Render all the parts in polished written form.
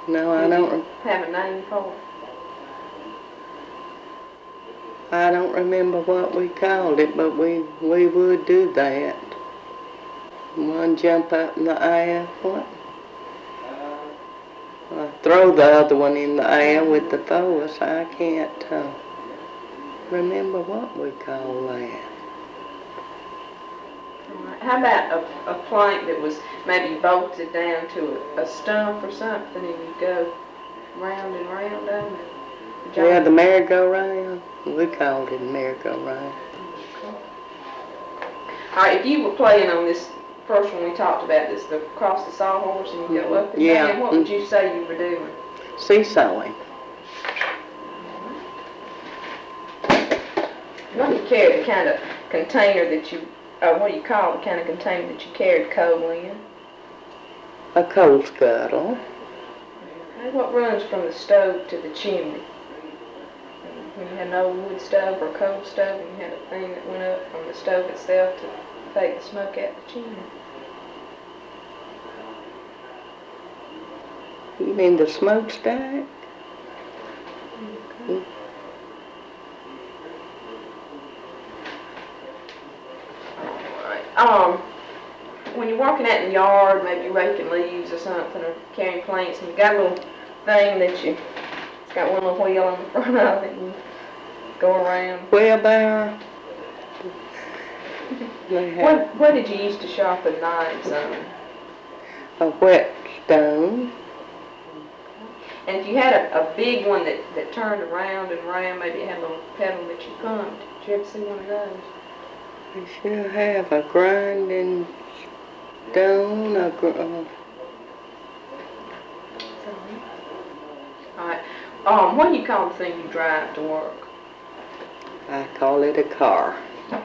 No, I don't. Have a name for it? I don't remember what we called it, but we would do that. One jump up in the air, what? Throw the other one in the air with the force. I can't remember what we call that. How about a plank that was maybe bolted down to a stump or something, and you go round and round on it? Yeah, the merry-go-round. We called it a merry-go-round. All right, if you were playing on this first one we talked about, this the cross the sawhorse and you go up and down, what would you say you were doing? Seesawing. What do you carry, the kind of container that you, what do you call the kind of container that you carried coal in? A coal scuttle. Okay, what runs from the stove to the chimney? When you had an old wood stove or a coal stove and you had a thing that went up from the stove itself to take the smoke out the chimney. You mean the smokestack? Okay. Alright. When you're walking out in the yard, maybe you're raking leaves or something or carrying planks and you got a little thing that it's got one little wheel on the front of it and you go around. Wheelbarrow. What did you use to sharpen knives on? A whetstone. And if you had a big one that turned around and around, maybe it had a little pedal that you pumped. Did you ever see one of those? We should have a grinding stone, Alright. What do you call the thing you drive to work? I call it a car.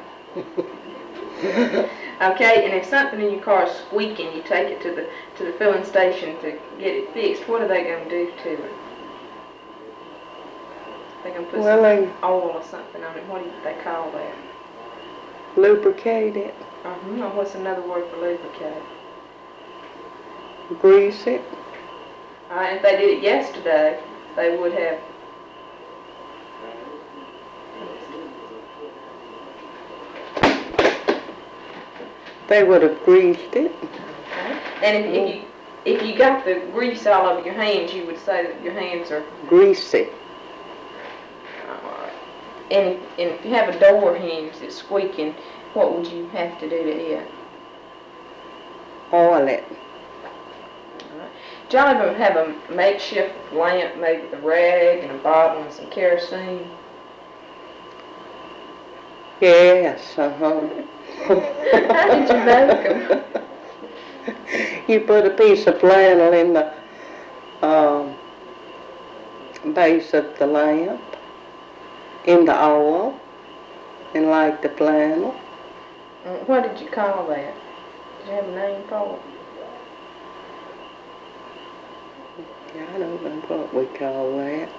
Okay, and if something in your car is squeaking, you take it to the filling station to get it fixed. What are they going to do to it? They're going to put some oil or something on it. What do they call that? Lubricate it. What's another word for lubricate? Grease it. Alright, if they did it yesterday, they would have. They would have greased it. Okay. And if you got the grease all over your hands, you would say that your hands are greasy. Alright. And if you have a door hinge that's squeaking, what would you have to do to it? Oil it. Alright. Did y'all ever have a makeshift lamp made with a rag and a bottle and some kerosene? Yes, How did you make them? You put a piece of flannel in the base of the lamp, in the oil, and light the flannel. What did you call that? Did you have a name for it? I don't know what we call that.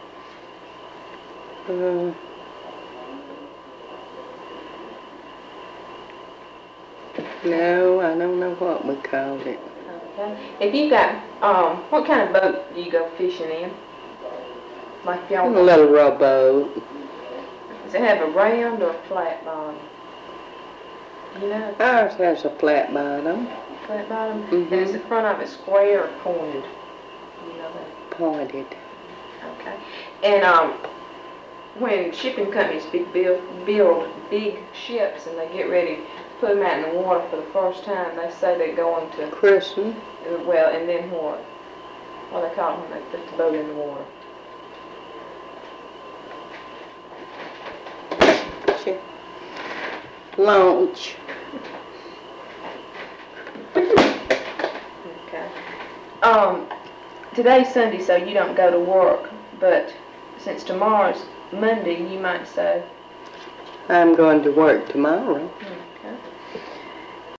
No, I don't know what we called it. Okay. If you got, what kind of boat do you go fishing in? Like y'all? A little rowboat. Does it have a round or a flat bottom? You know? Ours has a flat bottom. Flat bottom? Mm-hmm. And is the front of it square or pointed? You know that? Pointed. Okay. And when shipping companies build big ships and they get ready to put them out in the water for the first time, they say they're going to christen. Well, and then what? What do they call it when they put the boat in the water? Launch. Okay. Today's Sunday, so you don't go to work, but since tomorrow's Monday, you might say. I'm going to work tomorrow.